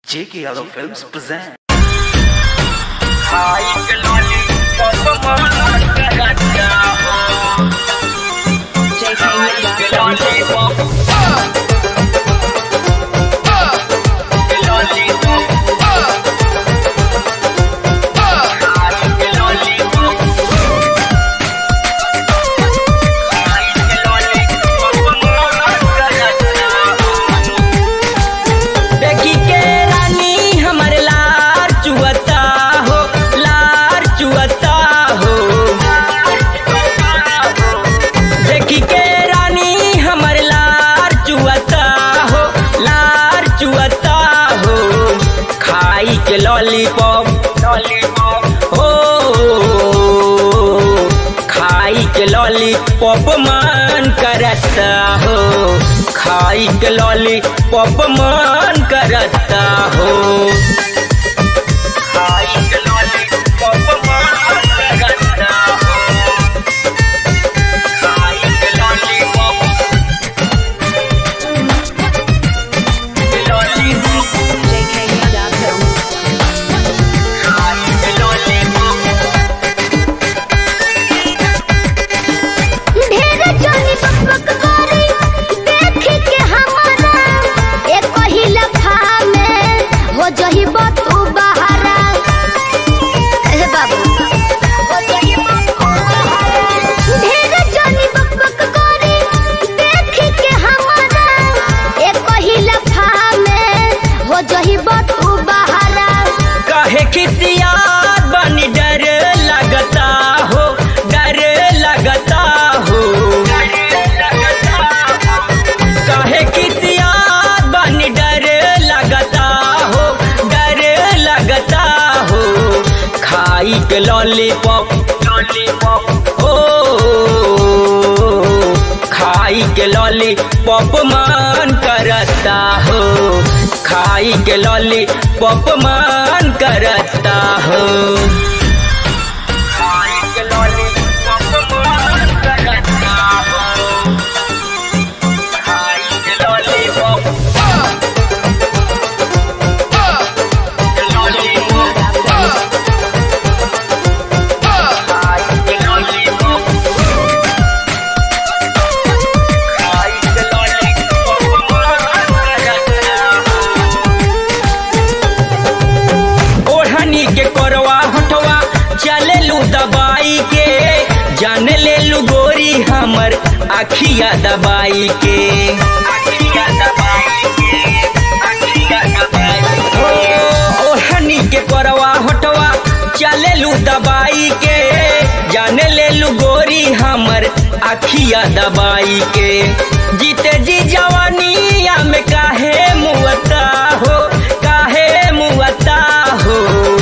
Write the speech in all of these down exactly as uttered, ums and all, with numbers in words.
J K Yadav Films present. J K Yadav देखी के रानी हमर लार चुअता हो, लार चुअता हो। देखी के रानी हमर लार चुअता हो, लार चुअता हो। खाई के लॉलीपॉप लॉलीपॉप हो, खाई के लॉलीपॉप मन करता हो, खाई के लॉलीपॉप मन करता हो, खाई के लॉलीपॉप मन करता हो, खाई के lollipop lollipop J K Yadav Films खाई के लॉलीपॉप ढेर जानी बकबक करी देख के हमारा एक ही लफा में हो जही बतू बहारा। ए बाबू हो जही बतू बहारा। ढेर जानी बकबक करी देख के हमारा एक ही लफा में हो जही बतू बहारा। काहे खिसियात बनी डर लगता हो, डर लगता हो। काहे खिसियात बनी डर लगता हो, डर लगता हो। खाई के लॉलीपॉप लॉलीपॉप हो, खाई के लॉलीपॉप मन करता हो, खाई के लॉलीपॉप मन करता हो, खाई के लॉलीपॉप मन करता हो, खाई के लॉलीपॉप लॉलीपॉप खाई के लॉलीपॉप खाई के लॉलीपॉप मन करता हो। ओढ़नी के करवा हटवा चले लू दबाई के, जान ले लू गोरी हमर अखिया दबाई के, अखिया दबाई के, अखिया दबाई के। ओढ़नी के करवा हटवा चले लू दबाई के, जान ले लू गोरी हमर अखिया दबाई के। जीते जी जवानिया में काहे मुअता हो, काहे मुअता हो।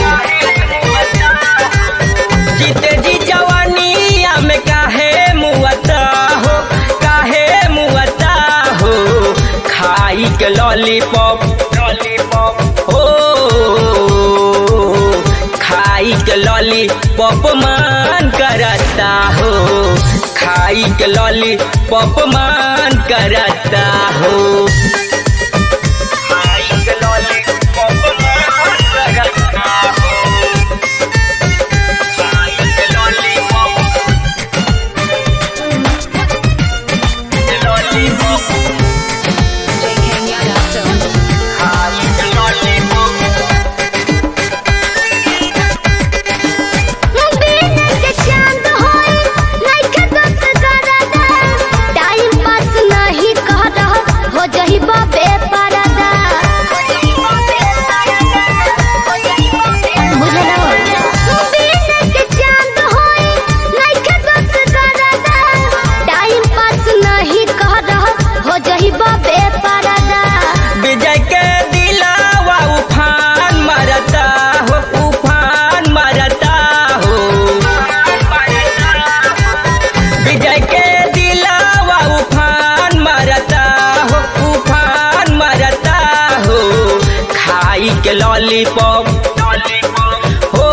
जीते जी जवानिया में काहे मुअता हो, काहे मुअता हो। खाई के लॉलीपॉप लॉलीपॉप हो, खाई के लॉलीपॉप मन करता हो, खाई के लॉलीपॉप मन करता हो, खाई के लॉलीपॉप मन करता हो, खाई के lollipop lollipop J K Yadav Films खाई के लॉलीपॉप दिन के चांद होई नइखे दस करदा। टाइम पास नहीं कर हो जही बाबे परदा। बुझलो दिन के चांद होई नइखे दस करदा। टाइम पास नहीं कर हो जही बाबे परदा। विजय के दिलावा उफान मारता हो, उफान मारता हो। विजय के दिलावा उफान मारता हो, उफान मारता हो। खाई के लॉलीपॉप हो,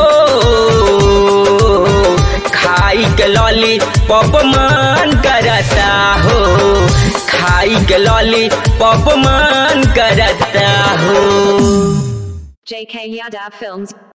खाई के लॉलीपॉप मन करता हो, खाई के लॉलीपॉप मन करता हो। J K Yadav Films.